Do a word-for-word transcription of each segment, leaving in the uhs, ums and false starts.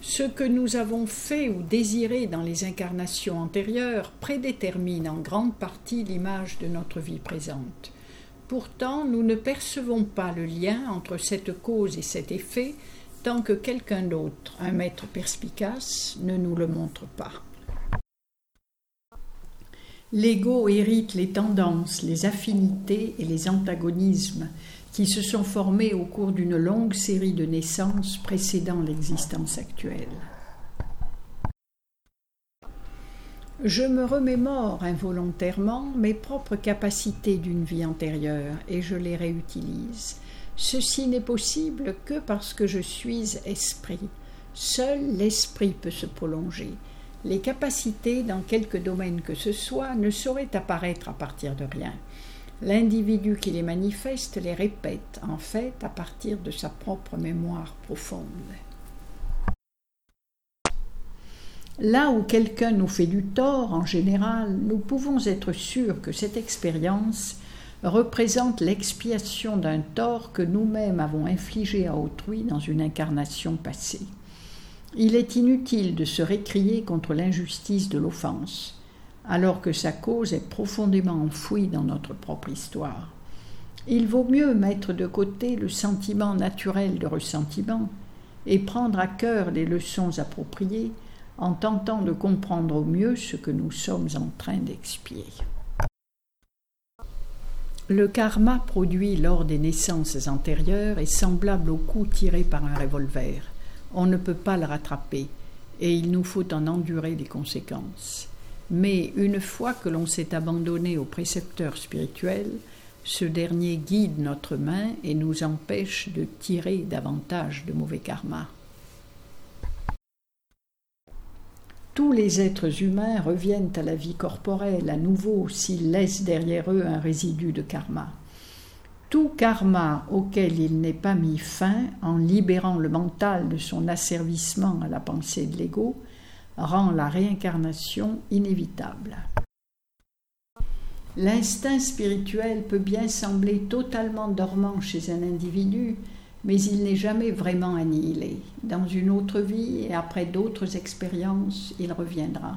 Ce que nous avons fait ou désiré dans les incarnations antérieures prédétermine en grande partie l'image de notre vie présente. Pourtant, nous ne percevons pas le lien entre cette cause et cet effet tant que quelqu'un d'autre, un maître perspicace, ne nous le montre pas. L'ego hérite les tendances, les affinités et les antagonismes qui se sont formés au cours d'une longue série de naissances précédant l'existence actuelle. Je me remémore involontairement mes propres capacités d'une vie antérieure et je les réutilise. Ceci n'est possible que parce que je suis esprit. Seul l'esprit peut se prolonger. Les capacités, dans quelque domaine que ce soit, ne sauraient apparaître à partir de rien. L'individu qui les manifeste les répète, en fait, à partir de sa propre mémoire profonde. Là où quelqu'un nous fait du tort, en général, nous pouvons être sûrs que cette expérience représente l'expiation d'un tort que nous-mêmes avons infligé à autrui dans une incarnation passée. Il est inutile de se récrier contre l'injustice de l'offense, alors que sa cause est profondément enfouie dans notre propre histoire. Il vaut mieux mettre de côté le sentiment naturel de ressentiment et prendre à cœur les leçons appropriées en tentant de comprendre au mieux ce que nous sommes en train d'expier. Le karma produit lors des naissances antérieures est semblable au coup tiré par un revolver. On ne peut pas le rattraper et il nous faut en endurer les conséquences. Mais une fois que l'on s'est abandonné au précepteur spirituel, ce dernier guide notre main et nous empêche de tirer davantage de mauvais karma. Tous les êtres humains reviennent à la vie corporelle à nouveau s'ils laissent derrière eux un résidu de karma. Tout karma auquel il n'est pas mis fin en libérant le mental de son asservissement à la pensée de l'ego rend la réincarnation inévitable. L'instinct spirituel peut bien sembler totalement dormant chez un individu, mais il n'est jamais vraiment annihilé. Dans une autre vie et après d'autres expériences, il reviendra.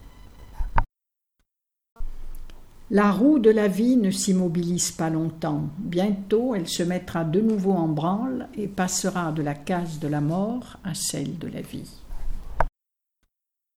La roue de la vie ne s'immobilise pas longtemps. Bientôt, elle se mettra de nouveau en branle et passera de la case de la mort à celle de la vie.